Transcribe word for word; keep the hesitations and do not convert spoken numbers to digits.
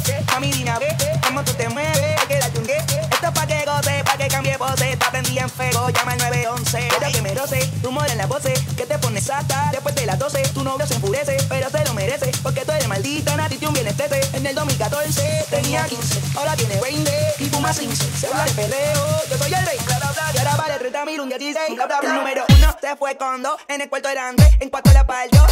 Mami, dime a ver cómo tú te mueves. Hay que darte un qué. Esto es pa' que goce, pa' que cambie pose. Está prendida en fuego, llama al nueve once. Quiero que me roce, tu mora en la pose. Que te pones hasta después de las doce. Tu novio se enfurece, pero se lo merece. Porque tú eres maldita, Nati, un bien estete. En el dos mil catorce tenía quince, ahora tiene veinte y fuma quince. Se habla de perreo, yo soy el rey. Y ahora vale treinta mil, un dieciséis. El número uno se fue con dos, en el cuarto eran tres. En cuatro la partió,